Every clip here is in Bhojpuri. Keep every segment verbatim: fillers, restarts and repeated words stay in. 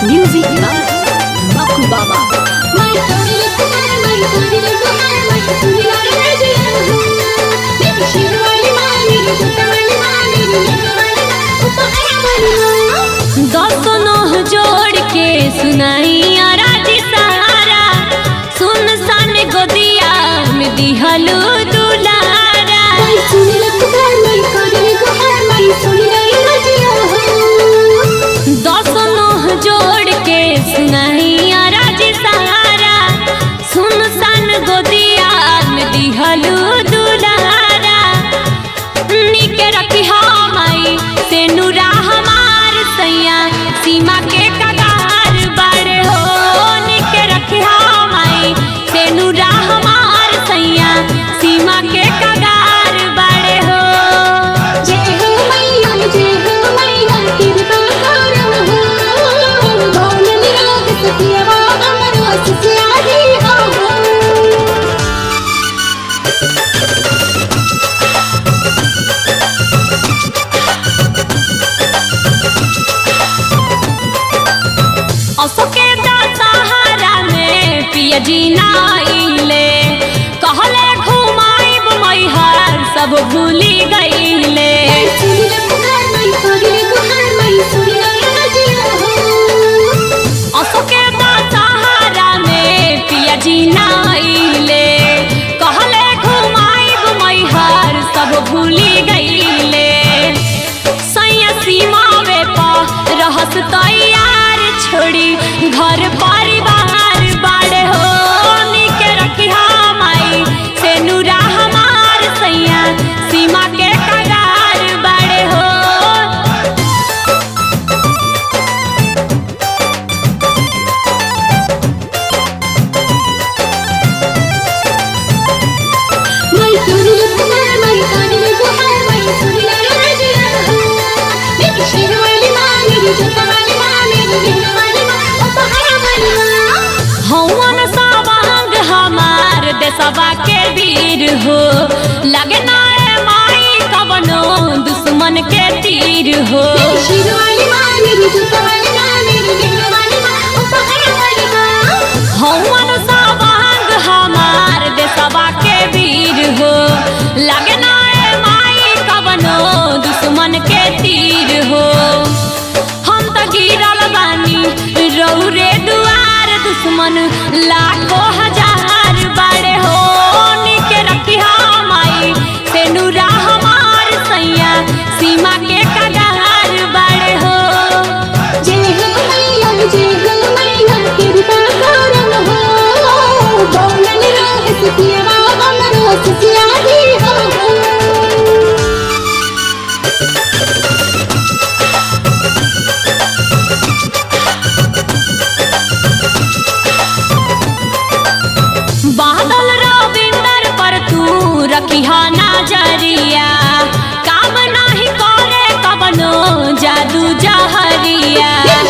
Music by Baku Baba. दोनों जोड़ के सुनाइया राजी सहारा सुन सन गोदिया में दिहलू दुलारा। दोनों जोड़ के सुनाइया राजी सहारा सुन सन गोदिया में दिहलू दुलारा। निके रखी माई से नूरा हमार सैया सीमा के कगार बड़े हो। निके रखी माई से नूरा हमार सैया सीमा के कगार बड़े हो। जय हो मैया जय हो मैया कृपा करो हो भोल निराग सखिया अमर वसिया ही हो। असोके दशहरा में पिया जी नाइले कहले घुमाइब मैहर सब भूली गईले। असोके दशहरा में पिया जी नाइले कहले घुमाइब मैहर सब भूली गईले। सैया सीमा वे पा रहस तैयार छोड़ी घर परिवार बाड़े हो। निके रखिया माई से नूरा हमार सैया सीमा के कगार बाड़े हो। हवन सवांग हमार देशवा के वीर हो लगे ना माई कवनो दुश्मन के तीर हो। हवन सवांग हमार देशवा के वीर हो लगे ना माई कवनो दुश्मन के तीर हो। हम तो गिरल बानी रौरे दुआर दुश्मन लाखों हजार बड़े हो। निके रखिया माई से नूरा हमार सैया सीमा के कगार बड़े हो। जय हो मैया जय हो मैया कृपा करो हो भोल निराग सखिया अमर वसिया ही हो। बादल रविंदर पर तू रखिया नजरिया काम नाही करे कवनो जादू जहरिया।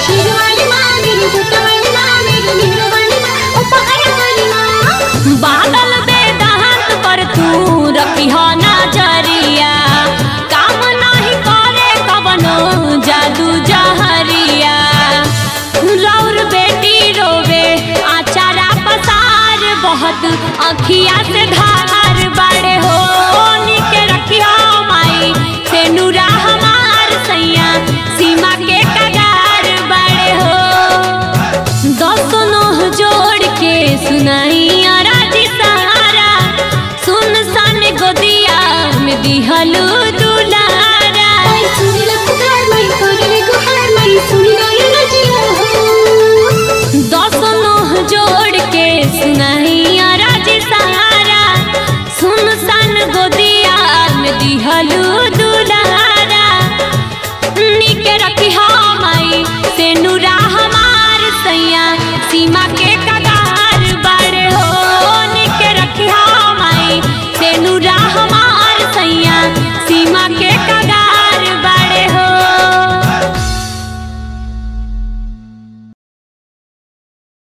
बादल बेदांत पर तू रखिया नजरिया काम नाही करे कवनो जादू जहरिया। रौर बेटी रोवे आचारा पसार बहुत अखिया से धार बड़े हो। निके रखिया माई से नूरा हमार सैया सीमा के